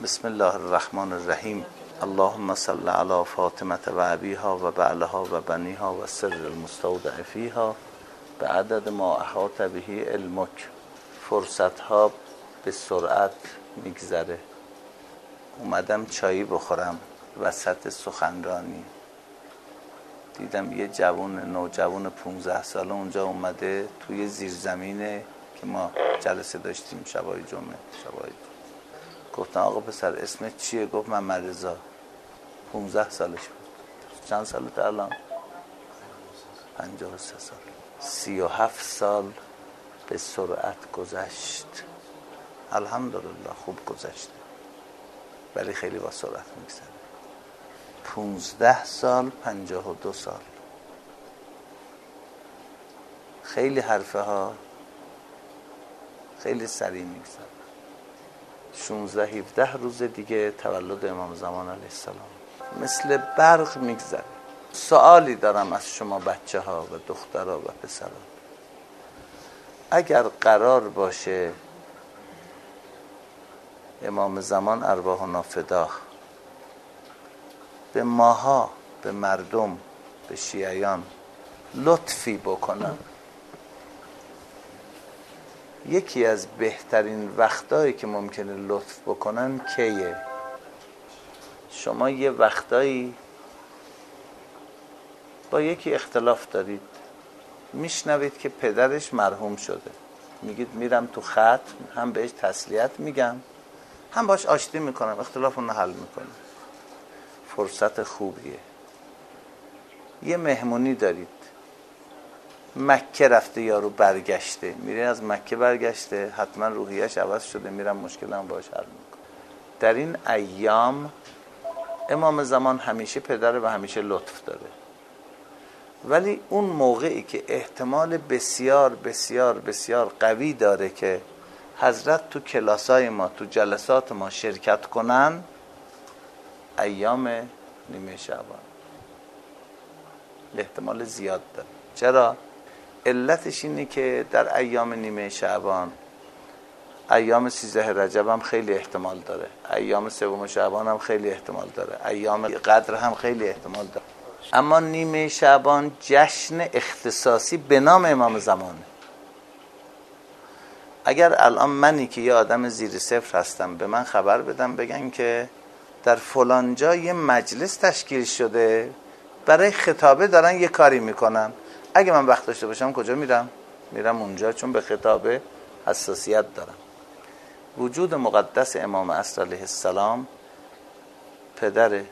بسم الله الرحمن الرحیم. اللهم صل علی فاطمه و ابیها و بعلها و بنیها و سر المستودع فیها به عدد ما احاط به علمک. فرصت ها به سرعت میگذره. اومدم چایی بخورم وسط سخنرانی، دیدم یه نوجوان 15 ساله اونجا اومده توی زیرزمینه که ما جلسه داشتیم شبای جمعه. گفتم آقا پسر اسمت چیه؟ گفت محمد رضا. 15 سالش بود. چند سالت الان؟ 53 سال. 37 سال به سرعت گذشت. الحمدلله خوب گذشته، ولی خیلی با سرعت میگذره. 15 سال 52 سال، خیلی حرفه ها خیلی سریع میگذره. 16-17 روز دیگه تولد امام زمان علیه السلام مثل برق میگذره. سوالی دارم از شما بچه ها و دخترها و پسرها. اگر قرار باشه امام زمان ارواحنا فدا به ماها، به مردم، به شیعیان لطفی بکنن، یکی از بهترین وقتایی که ممکنه لطف بکنن کیه؟ شما یه وقتایی با یکی اختلاف دارید، میشنوید که پدرش مرحوم شده، میگید میرم تو ختم، هم بهش تسلیت میگم هم باش آشتی میکنم، اختلافون رو حل میکنم. فرصت خوبیه. یه مهمونی دارید، مکه رفته یارو برگشته، میره از مکه برگشته، حتما روحیش عوض شده، میرم مشکلم باش حل میکنم. در این ایام امام زمان همیشه پدره و همیشه لطف داره، ولی اون موقعی که احتمال بسیار بسیار بسیار قوی داره که حضرت تو کلاسای ما، تو جلسات ما شرکت کنن، ایام نیمه شعبان احتمال زیاد داره. چرا؟ علتش اینه که در ایام نیمه شعبان، ایام 13 رجب هم خیلی احتمال داره، ایام 3 شعبان هم خیلی احتمال داره، ایام قدر هم خیلی احتمال داره، اما نیمه شعبان جشن اختصاصی به نام امام زمانه. اگر الان منی که یه آدم زیر صفر هستم به من خبر بدم بگن که در فلان جا یه مجلس تشکیل شده برای خطابه دارن یه کاری میکنن، اگه من وقت داشته باشم کجا میرم؟ میرم اونجا، چون به خطابه حساسیت دارم. وجود مقدس امام عصر علیه السلام، پدر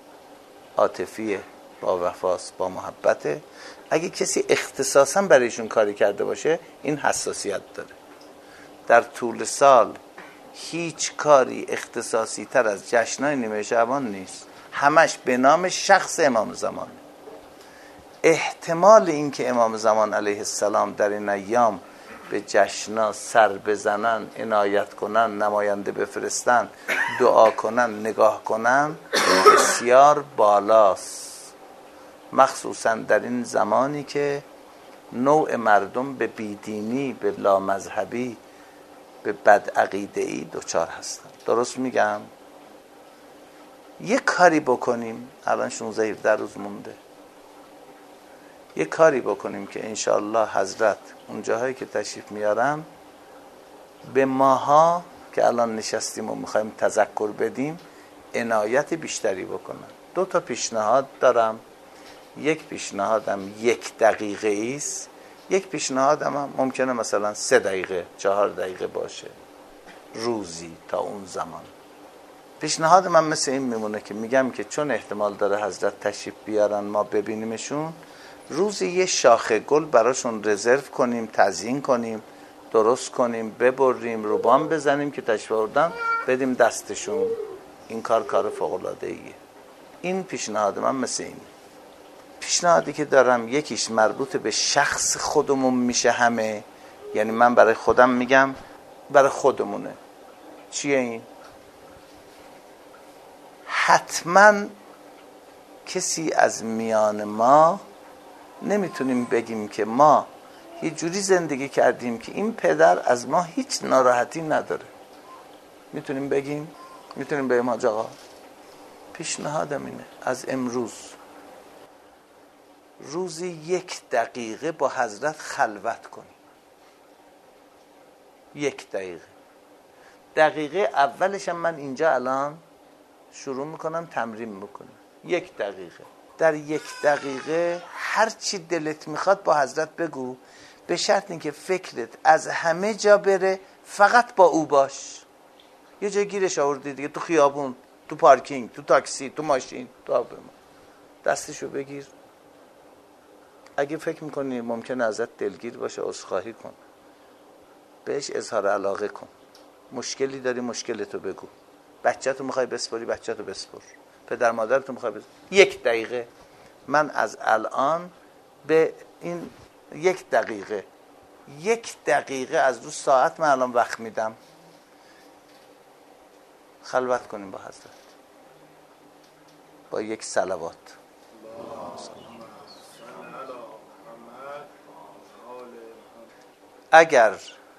عاطفی، با وفاست، با محبته. اگه کسی اختصاصا برایشون کاری کرده باشه این حساسیت داره. در طول سال هیچ کاری اختصاصی تر از جشنای نیمه شعبان نیست، همش به نام شخص امام زمان. احتمال این که امام زمان علیه السلام در این ایام به جشنا سر بزنن، عنایت کنن، نماینده بفرستن، دعا کنن، نگاه کنن بسیار بالاست، مخصوصا در این زمانی که نوع مردم به بیدینی، به لامذهبی، به بدعقیده‌ای دچار هستن. درست میگم؟ یه کاری بکنیم، الان 16-17 روز مونده، یه کاری بکنیم که انشاءالله حضرت اون جاهایی که تشریف میارن به ماها که الان نشستیم و میخوایم تذکر بدیم عنایت بیشتری بکنن. 2 پیشنهاد دارم. یک پیشنهادم 1 دقیقه ایست، یک پیشنهادم هم ممکنه مثلا 3 دقیقه 4 دقیقه باشه روزی تا اون زمان. پیشنهاد من مثل این میمونه که میگم که چون احتمال داره حضرت تشریف بیارن ما ببینیمشون، روزی یه شاخه گل براشون رزرو کنیم، تزیین کنیم، درست کنیم، ببریم، روبان بزنیم که تشریف آوردن بدیم دستشون. این کار فوق‌العاده ایه. این پیشنهاد من مثل این. پیشنهادی که دارم یکیش مربوط به شخص خودمون میشه همه، یعنی من برای خودم میگم، برای خودمونه. چیه این؟ حتما کسی از میان ما نمیتونیم بگیم که ما یه جوری زندگی کردیم که این پدر از ما هیچ ناراحتی نداره. میتونیم بگیم؟ میتونیم بگیم حاج آقا پیشنهادم اینه از امروز روزی 1 دقیقه با حضرت خلوت کنیم. 1 دقیقه. دقیقه اولش هم من اینجا الان شروع میکنم تمرین میکنم. 1 دقیقه. در 1 دقیقه هر چی دلت میخواد با حضرت بگو، به شرط اینکه فکرت از همه جا بره، فقط با او باش. یه جای گیرش آوردی دیگه، تو خیابون، تو پارکینگ، تو تاکسی، تو ماشین، تو هواپیما، دستشو بگیر. اگه فکر میکنی ممکنه ازت دلگیر باشه، عذرخواهی کن، بهش اظهار علاقه کن. مشکلی داری مشکلتو بگو. بچه‌تو میخوای بسپاری، بچه‌تو بسپار. پدر مادرتو میخوای بسپاری. 1 دقیقه. من از الان به این 1 دقیقه، 1 دقیقه از رو ساعت من الان وقت میدم، خلوت کنیم با حضرت با 1 صلوات. اگر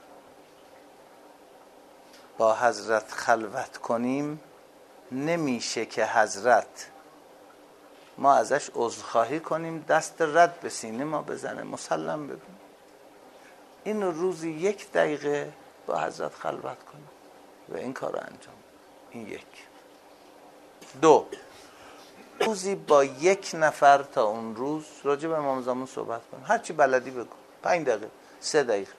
با حضرت خلوت کنیم نمیشه که حضرت ما ازش عذرخواهی کنیم دست رد به سینه ما بزنه. مسلم ببین این روزی 1 دقیقه با حضرت خلوت کنیم و این کار رو انجام. این 1. 2 روزی با 1 نفر تا اون روز راجع به امام زمان صحبت کنیم. هر چی بلدی بگو. 5 دقیقه، 3 دقیقه.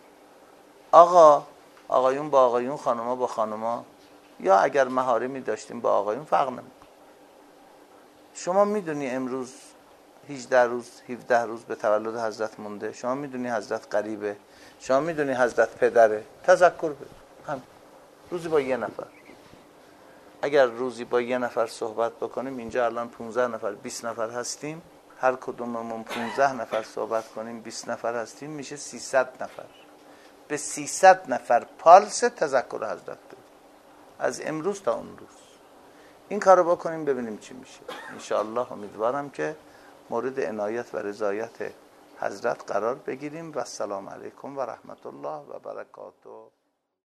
آقایون با آقایون، خانوما با خانوما، یا اگر محارمی داشتیم با آقایون، فرق نمیکنه. شما میدونی امروز 18 روز 17 روز به تولد حضرت مونده، شما میدونی حضرت قریبه، شما میدونی حضرت پدره، تذکر بده. هم روزی با 1 نفر. اگر روزی با 1 نفر صحبت بکنیم، اینجا الان 15 نفر 20 نفر هستیم، هر کدوممون 15 نفر صحبت کنیم 20 نفر هستیم، میشه 300 نفر. به 300 نفر پالس تذکر حضرت بده از امروز تا اون روز. این کارو بکنیم ببینیم چی میشه. انشاءالله امیدوارم که مورد عنایت و رضایت حضرت قرار بگیریم. و السلام علیکم و رحمت الله و برکاته.